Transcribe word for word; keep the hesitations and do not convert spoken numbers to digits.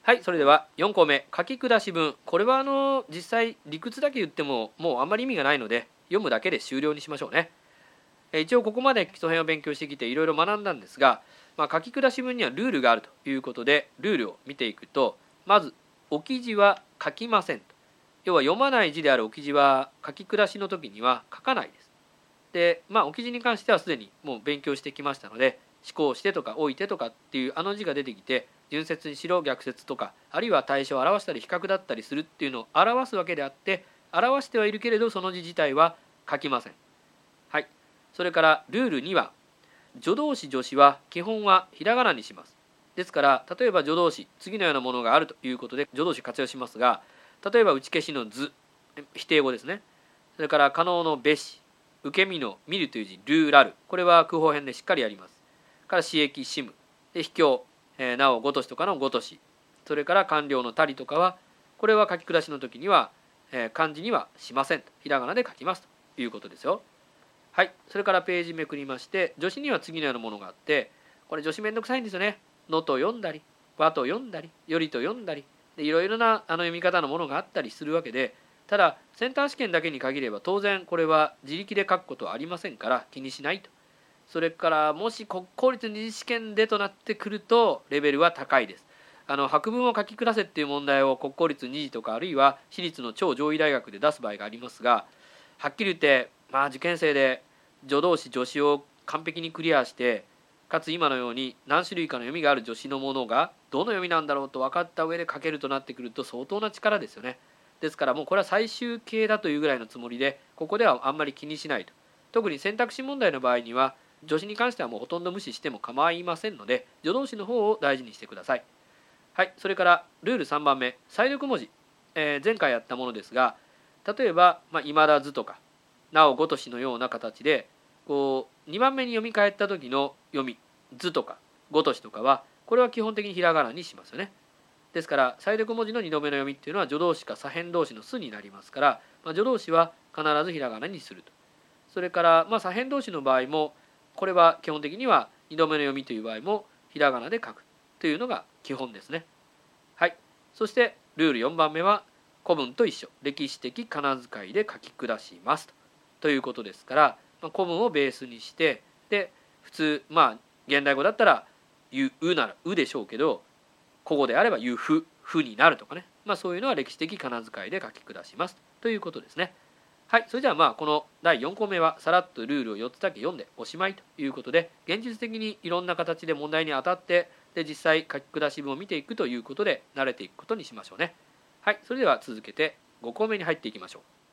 はい、それではよんこめ、書き下し文。これはあの実際理屈だけ言ってももうあんまり意味がないので、読むだけで終了にしましょうね。え一応ここまで基礎編を勉強してきていろいろ学んだんですが、まあ、書き下し文にはルールがあるということで、ルールを見ていくと、まず置き字は書きませんと。要は読まない字である置き字は書き下しの時には書かないです。で、まあ置き字に関してはすでにもう勉強してきましたので、思考してとか置いてとかっていうあの字が出てきて、順接にしろ逆接とか、あるいは対象を表したり比較だったりするっていうのを表すわけであって、表してはいるけれどその字自体は書きません。はい。それからルールには、助動詞助詞は基本はひらがなにします。ですから例えば助動詞、次のようなものがあるということで助動詞活用しますが、例えば打ち消しの図、否定語ですね。それから可能のべし、受け身の見るという字、ルーラル、これは空法編でしっかりやります。から刺激しむで、秘境、えー、なおごとしとかのごとし、それから完了のたりとかは、これは書き下しの時には、えー、漢字にはしませんと、ひらがなで書きますということですよ。はい、それからページめくりまして、助詞には次のようなものがあって、これ助詞めんどくさいんですよね。のと読んだり、わと読んだり、よりと読んだりで、いろいろなあの読み方のものがあったりするわけで、ただセンター試験だけに限れば当然これは自力で書くことはありませんから気にしないと。それからもし国公立二次試験でとなってくるとレベルは高いです。あの白文を書き下せっていう問題を国公立二次とかあるいは私立の超上位大学で出す場合がありますが、はっきり言ってまあ受験生で助動詞助詞を完璧にクリアして、かつ今のように何種類かの読みがある助詞のものがどの読みなんだろうと分かった上で書けるとなってくると相当な力ですよね。ですからもうこれは最終形だというぐらいのつもりで、ここではあんまり気にしないと。特に選択肢問題の場合には助詞に関してはもうほとんど無視しても構いませんので、助動詞の方を大事にしてください。はい、それからルールさんばんめ、再読文字、えー、前回やったものですが、例えば「まあ、いまだず」とか「なおごとし」のような形でこうにばんめに読み替えた時の読み「ず」とか「ごとし」とかはこれは基本的にひらがなにしますよね。ですから再読文字のにどめの読みっていうのは助動詞か左辺動詞の「す」になりますから、まあ、助動詞は必ずひらがなにすると。それからまあ左辺動詞の場合もこれは基本的にはにどめの読みという場合もひらがなで書くというのが基本ですね。はい。そしてルールよんばんめは古文と一緒、歴史的仮名遣いで書き下しますと。ということですから、まあ、古文をベースにして、で普通まあ現代語だったら「ゆう」なら「う」でしょうけど、古語であれば「ゆふ」「ふ」になるとかね、まあ、そういうのは歴史的仮名遣いで書き下しますということですね。はい、それではまあこのだいよんこめはさらっとルールをよっつだけ読んでおしまいということで、現実的にいろんな形で問題に当たって、で実際書き下し文を見ていくということで慣れていくことにしましょうね。はい、それでは続けてごこめに入っていきましょう。